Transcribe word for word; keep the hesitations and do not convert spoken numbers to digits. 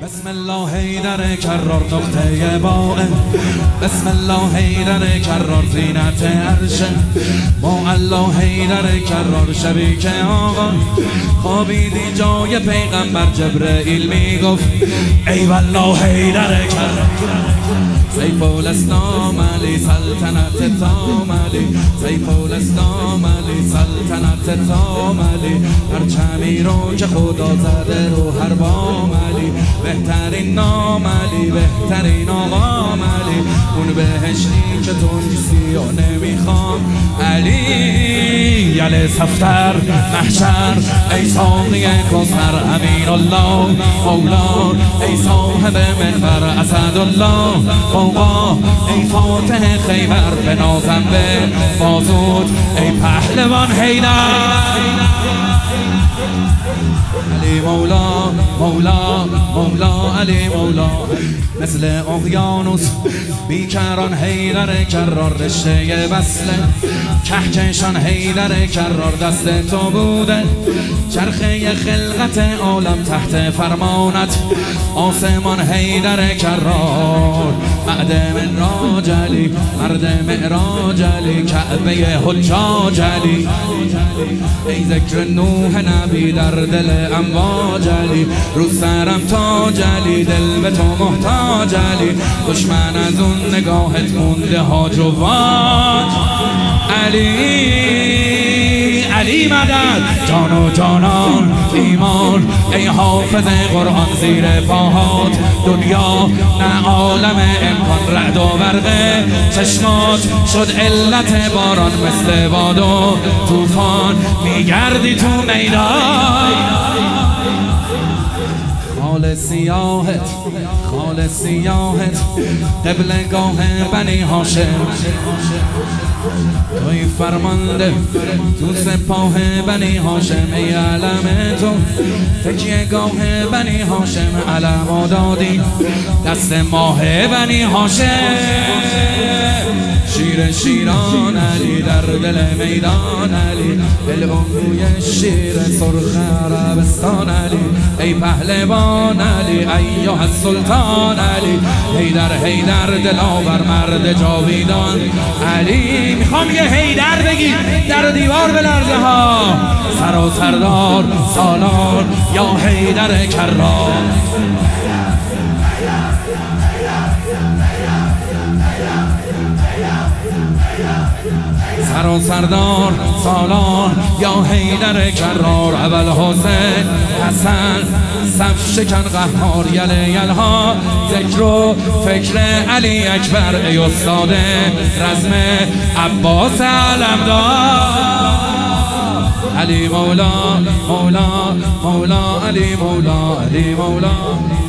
بسم الله حیدر کرار نقطه باء، بسم الله حیدر کرار زینت عرش، با الله حیدر کرار شریک آقا. خوابیدی جای پیغمبر جبرئیل میگفت ای والله حیدر کرار، سیف الاسلام علی سلطنت تام علی، سیف الاسلام علی سلطنت تام علی. پرچمی رو که خدا زده رو هر بام علی، بهترین نام علی، بهترین آقام علی. اون بهشتی که تو نیستی و نمیخوام علی. یل صفتر محشر ای ساقی کثر، امین الله مولا ای صاحب منبر، اسدالله فوقا ای فاتح خیبر. به نازم به بازود ای پهلوان حیدر. علی مولا مولا مولا علی مولا. مثل اقیانوس بیکران حیدر کرار، رشته وصله کهکشان حیدر کرار دست تو بوده. چرخه خلقت عالم تحت فرمانت، آسمان حیدر کرار. معدم راج علی، مرد معراج علی، کعبه حجاج علی. ای ذکر نوح نبی در دل امواج علی، رو سرم تاج علی، دل به تو محتاج علی. دشمن از اون نگاهت مونده هاج و واج علی. علی مدد جان و جانان ایمان، ای حافظ قرآن زیر پاهات. دنیا نه عالم امکان، رعد و برق چشمات شد علت باران. مثل باد و طوفان میگردی تو میدان. خال سیاهت خال سیاهت قبلگاه بنی هاشم، توی فرمانده تو سپاه بنی هاشم. ای علم تو تکیه گاه بنی هاشم، علم آدادی دست ماه بنی هاشم. شیر شیران علی در دل میدان علی، دلبوی شیر سرخ عربستان علی. ای پهلوان علی ایها السلطان علی، حیدر حیدر دلاور مرد جاویدان علی. میخوام یه حیدر بگی در و دیوار بلرزه ها. سر و سردار سالار یا حیدر کرار. سر و سردار سالار یا حیدر کرار. اول حسین حسن صف شکن قهار، یل یلها ذکر و فکر علی اکبر. ای استاد رزم عباس علمدار. علی مولا مولا مولا علی مولا علی مولا.